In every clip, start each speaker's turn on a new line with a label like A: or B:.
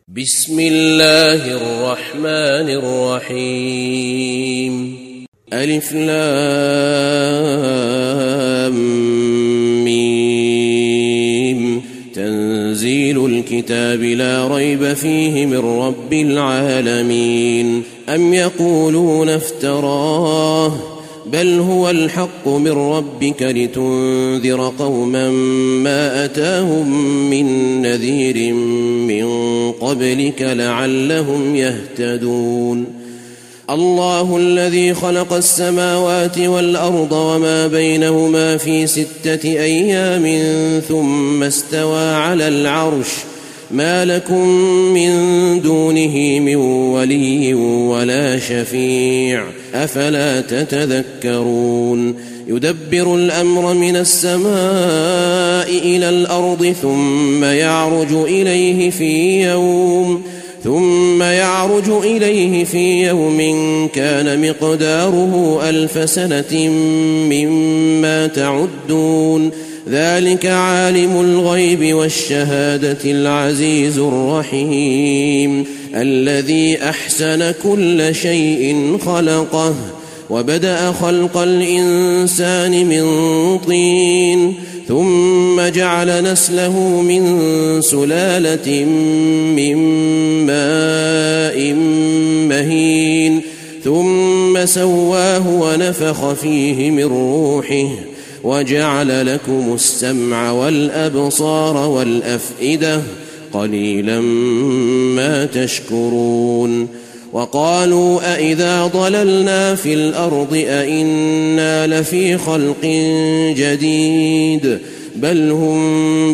A: بسم الله الرحمن الرحيم ألف لام ميم تنزيل الكتاب لا ريب فيه من رب العالمين أم يقولون افتراه بل هو الحق من ربك لتنذر قوما ما أتاهم من نذير من قبلك لعلهم يهتدون الله الذي خلق السماوات والأرض وما بينهما في 6 أيام ثم استوى على العرش ما لكم من دونه من ولي ولا شفيع أفلا تتذكرون يدبر الأمر من السماء إلى الأرض ثم يعرج إليه في يوم كان مقداره 1000 سنة مما تعدون ذلك عالم الغيب والشهادة العزيز الرحيم الذي أحسن كل شيء خلقه وبدأ خلق الإنسان من طين ثم جعل نسله من سلالة من ماء مهين ثم سواه ونفخ فيه من روحه وجعل لكم السمع والأبصار والأفئدة قليلا ما تشكرون وقالوا أئذا ضللنا في الأرض أئنا لفي خلق جديد بل هم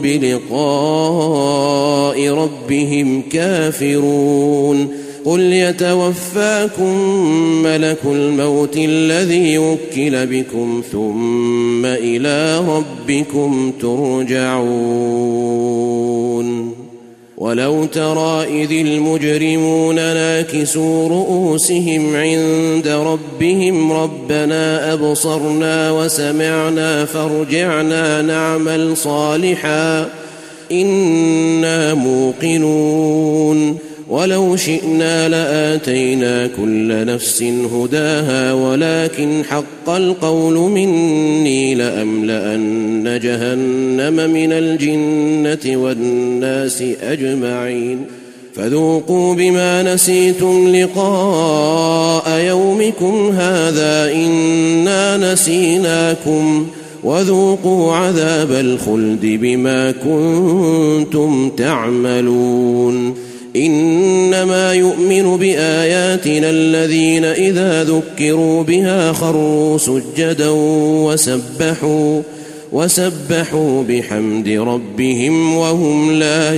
A: بلقاء ربهم كافرون قل يتوفاكم ملك الموت الذي وكل بكم ثم إلى ربكم ترجعون ولو ترى إذ المجرمون ناكسوا رؤوسهم عند ربهم ربنا أبصرنا وسمعنا فارجعنا نعمل صالحا إنا موقنون ولو شئنا لآتينا كل نفس هداها ولكن حق القول مني لأملأن جهنم من الجنة والناس أجمعين فذوقوا بما نسيتم لقاء يومكم هذا إنا نسيناكم وذوقوا عذاب الخلد بما كنتم تعملون إنما يؤمن بآياتنا الذين إذا ذكروا بها خروا سجدا وسبحوا بحمد ربهم وهم لا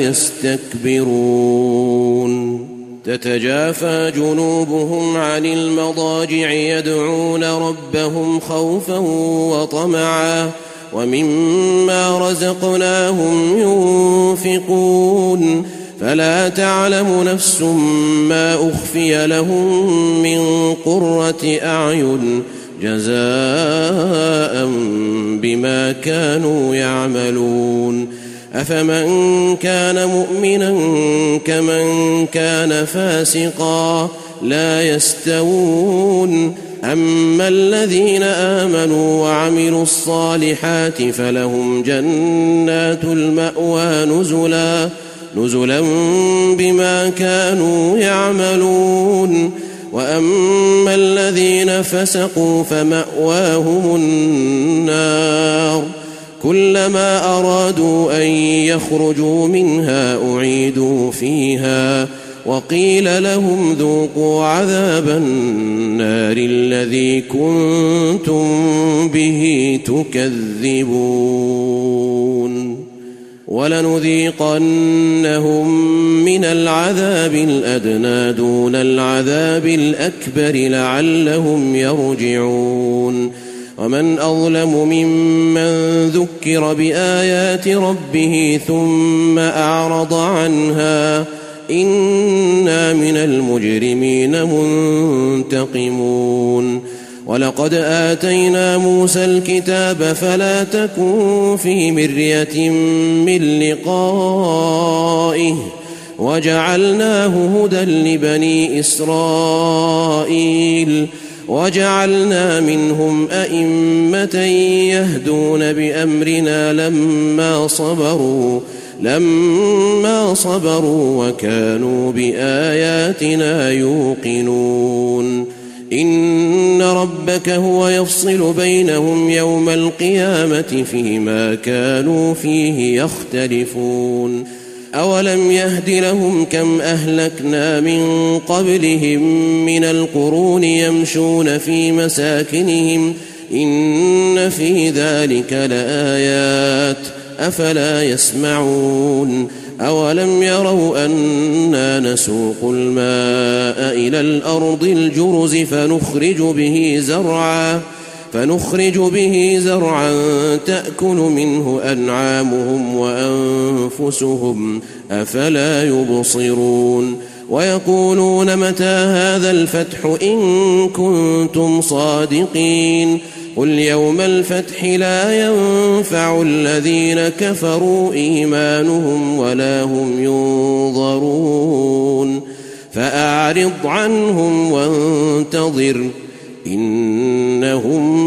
A: يستكبرون تتجافى جنوبهم عن المضاجع يدعون ربهم خوفا وطمعا ومما رزقناهم ينفقون فلا تعلم نفس ما أخفي لهم من قرة أعين جزاء بما كانوا يعملون أفمن كان مؤمنا كمن كان فاسقا لا يستوون أما الذين آمنوا وعملوا الصالحات فلهم جنات المأوى نزلا بما كانوا يعملون وأما الذين فسقوا فمأواهم النار كلما أرادوا أن يخرجوا منها أعيدوا فيها وقيل لهم ذوقوا عذاب النار الذي كنتم به تكذبون ولنذيقنهم من العذاب الأدنى دون العذاب الأكبر لعلهم يرجعون ومن أظلم ممن ذكر بآيات ربه ثم أعرض عنها إنا من المجرمين منتقمون ولقد آتينا موسى الكتاب فلا تكن في مرية من لقائه وجعلناه هدى لبني إسرائيل وجعلنا منهم أئمة يهدون بأمرنا لما صبروا وكانوا بآياتنا يوقنون إن ربك هو يفصل بينهم يوم القيامة فيما كانوا فيه يختلفون أولم يهد لهم كم أهلكنا من قبلهم من القرون يمشون في مساكنهم إن في ذلك لآيات أفلا يسمعون أولم يروا أنا نسوق الماء إلى الأرض الجرز فنخرج به زرعا تأكل منه أنعامهم وأنفسهم أفلا يبصرون ويقولون متى هذا الفتح إن كنتم صادقين قل يوم الفتح لا ينفع الذين كفروا إيمانهم ولا هم ينظرون فأعرض عنهم وانتظر إنهم